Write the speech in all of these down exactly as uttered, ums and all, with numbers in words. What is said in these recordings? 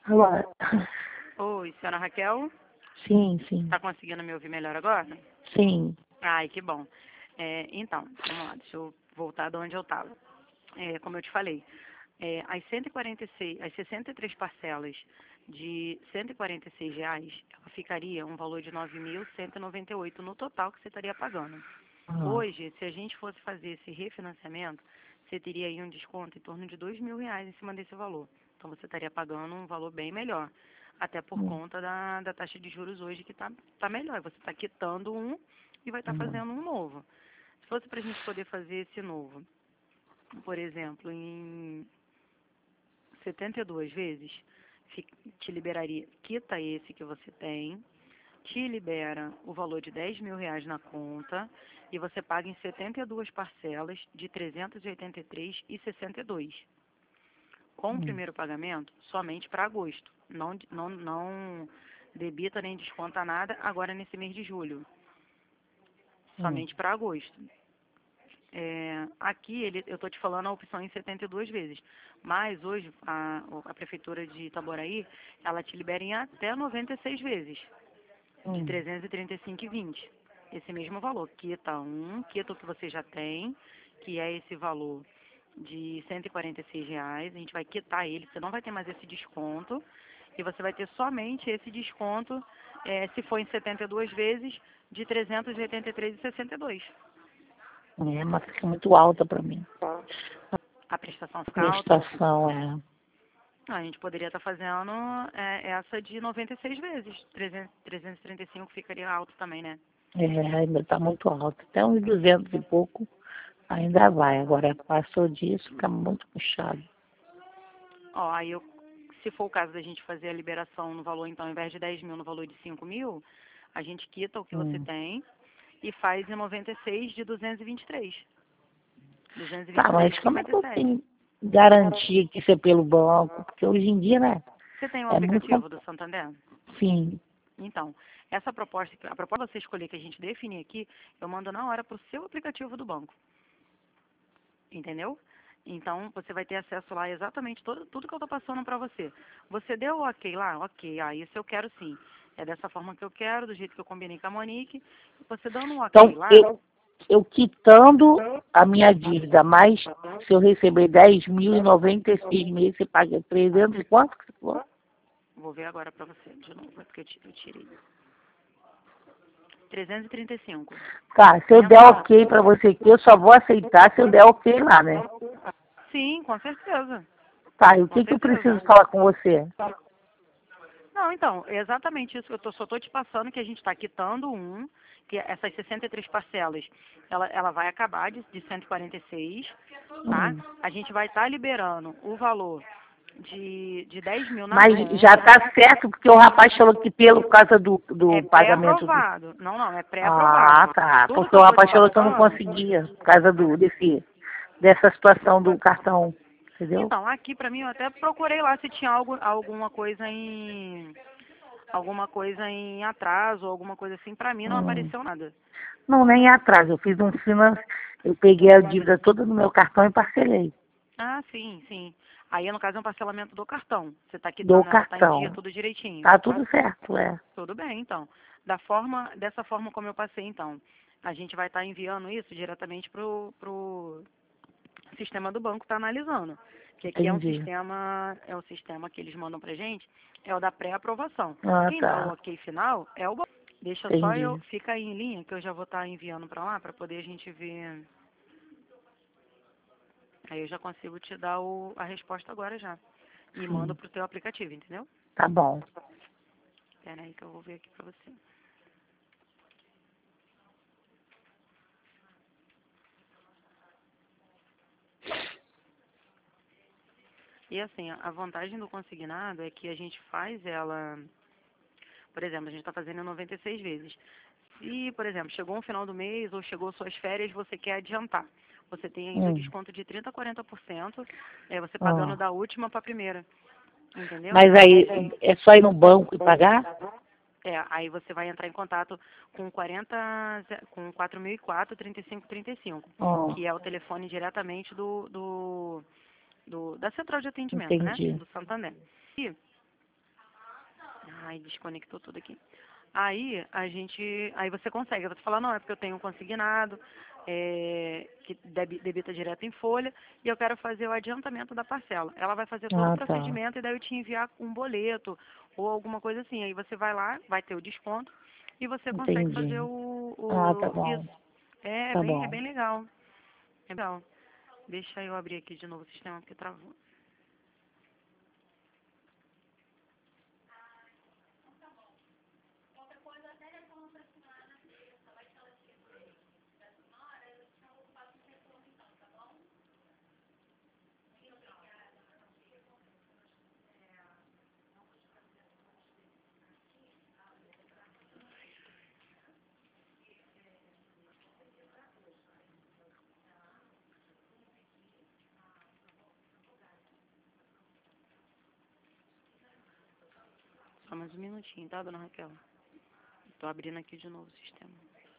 Agora, Oi, senhora Raquel? sim, sim, Tá conseguindo me ouvir melhor agora? sim. Ai, que bom. É, então, vamos lá, deixa eu voltar de onde eu estava. É, como eu te falei, é, as cento e quarenta e seis, as sessenta e três parcelas de cento e quarenta e seis reais, ela ficaria um valor de nove mil cento e noventa e oito no total que você estaria pagando. Ah, Hoje, se a gente fosse fazer esse refinanciamento, você teria aí um desconto em torno de dois mil reais em cima desse valor. Então você estaria pagando um valor bem melhor, até por hum, conta da, da taxa de juros hoje que está tá melhor. Você está quitando um e vai estar hum, fazendo um novo. Se fosse para a gente poder fazer esse novo, por exemplo, em setenta e duas vezes, fi- te liberaria, quita esse que você tem, te libera o valor de dez mil reais na conta e você paga em setenta e duas parcelas de trezentos e oitenta e três reais e sessenta e dois centavos. Com o hum, primeiro pagamento, somente para agosto. Não, não, não debita nem desconta nada agora nesse mês de julho. hum. Somente para agosto. É, aqui ele, eu estou te falando a opção em setenta e duas vezes. Mas hoje a, a Prefeitura de Itaboraí, ela te libera em até noventa e seis vezes. De Hum. trezentos e trinta e cinco e vinte. Esse mesmo valor. Quita um, quita o que você já tem, que é esse valor de cento e quarenta e seis reais. A gente vai quitar ele, você não vai ter mais esse desconto. E você vai ter somente esse desconto, é, se for em setenta e duas vezes, de trezentos e oitenta e três reais e sessenta e dois centavos. É, mas fica muito alta para mim. A prestação A fica alta. prestação é. A gente poderia estar fazendo é, essa de noventa e seis vezes. trezentos, trezentos e trinta e cinco ficaria alto também, né? É, ainda está muito alta. Até uns duzentos e pouco ainda vai. Agora passou disso, fica muito puxado. Ó, aí eu, se for o caso da gente fazer a liberação no valor, então, ao invés de dez mil, no valor de cinco mil, a gente quita o que você Hum. tem e faz em noventa e seis de duzentos e vinte e três. Tá, mas como é que eu duzentos e vinte e três vírgula cinquenta e sete. tenho garantia que isso é pelo banco? Porque hoje em dia, né, Você tem o é muito aplicativo do Santander? sim. Então, essa proposta, a proposta que você escolher que a gente definir aqui, eu mando na hora para o seu aplicativo do banco. Entendeu? Então, você vai ter acesso lá a exatamente todo, tudo que eu estou passando para você. Você deu o ok lá? Ok, ah, isso eu quero sim. É dessa forma que eu quero, do jeito que eu combinei com a Monique. Você dando um ok Então, lá, eu, eu quitando a minha dívida, mas se eu receber dez mil e noventa e seis meses, você paga trezentos e quanto que você falou? vou ver agora para você de novo, é porque eu ti- eu tirei. trezentos e trinta e cinco. Tá, se eu der Mensal. ok pra você aqui, eu só vou aceitar se eu der ok lá, né? Sim, com certeza. Tá, e o Com que que eu certeza. preciso falar com você? Não, então, é exatamente isso que eu tô, só estou te passando, que a gente está quitando um, que essas sessenta e três parcelas, ela, ela vai acabar de, de cento e quarenta e seis, tá? Hum. A gente vai estar liberando o valor de, de dez mil na Mas já conta, tá certo, porque o rapaz falou que pelo causa do, é do pagamento do... pré-aprovado. Não, não, é Ah, pré-aprovado. tá. Tudo que Porque eu o estou te rapaz falou que eu não passando, conseguia, por causa do, desse, dessa situação do cartão, entendeu? então, aqui pra mim eu até procurei lá se tinha algo, alguma coisa em alguma coisa em atraso, alguma coisa assim, pra mim não Hum. apareceu nada. Não, nem atrás. Eu fiz um finance, eu peguei a dívida toda no meu cartão e parcelei. Ah, sim, sim. Aí, no caso, é um parcelamento do cartão. Você está Do quitando, ela está em dia, cartão. tudo direitinho. Tá tudo certo, é. Tudo bem, então. Da forma, dessa forma como eu passei, então. A gente vai estar enviando isso diretamente pro, pro sistema do banco, tá analisando. Que aqui é um Entendi. sistema, é o sistema que eles mandam pra gente, é o da pré-aprovação. Ah, Quem dá o tá. ok final é o banco. Deixa só eu, Entendi. fica aí em linha, que eu já vou estar enviando pra lá, pra poder a gente ver. Aí eu já consigo te dar o, a resposta agora já. E mando Sim. pro teu aplicativo, entendeu? Tá bom. Espera aí que eu vou ver aqui pra você. E assim, a vantagem do consignado é que a gente faz ela, por exemplo, a gente está fazendo noventa e seis vezes. Se, por exemplo, chegou um final do mês ou chegou suas férias, você quer adiantar. Você tem ainda o Hum. desconto de trinta a quarenta por cento, é, você pagando Ah. da última para a primeira. Entendeu? Mas aí é só ir no banco e pagar? É, aí você vai entrar em contato com quarenta, com quatro mil e quatro, trinta e cinco trinta e cinco, Ah, que é o telefone diretamente do, do, do, da central de atendimento, né? entendi. Do Santander. Ai, desconectou tudo aqui. Aí a gente, aí você consegue, você fala, não, é porque eu tenho um consignado, é, que debi- debita direto em folha, e eu quero fazer o adiantamento da parcela. Ela vai fazer todo o Ah, tá. procedimento e daí eu te enviar um boleto ou alguma coisa assim. Aí você vai lá, vai ter o desconto e você consegue fazer Entendi. o, Ah, tá o bom. isso. É, é Tá bem, é bom. bem legal. É legal. Deixa eu abrir aqui de novo o sistema porque travou. Só mais um minutinho, tá, dona Raquel? Tô abrindo aqui de novo o sistema.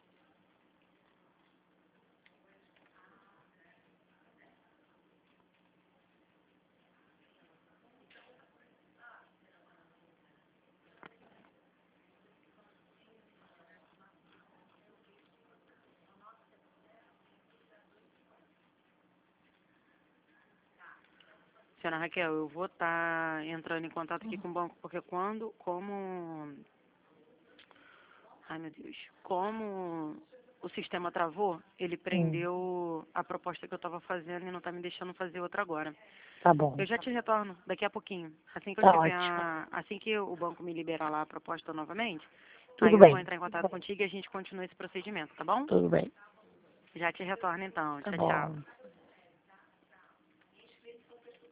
Senhora Raquel, eu vou estar entrando em contato aqui com o banco, porque quando, como, ai meu Deus, como o sistema travou, ele Hum, prendeu a proposta que eu estava fazendo e não está me deixando fazer outra agora. tá bom. Eu já te retorno daqui a pouquinho. Assim que eu Tá tiver ótimo. a, assim que o banco me liberar lá a proposta novamente, aí Tudo eu vou bem. entrar em contato contigo e a gente continua esse procedimento, tá bom? Tudo bem. Já te retorno então. Tá Tchau, tchau. bom.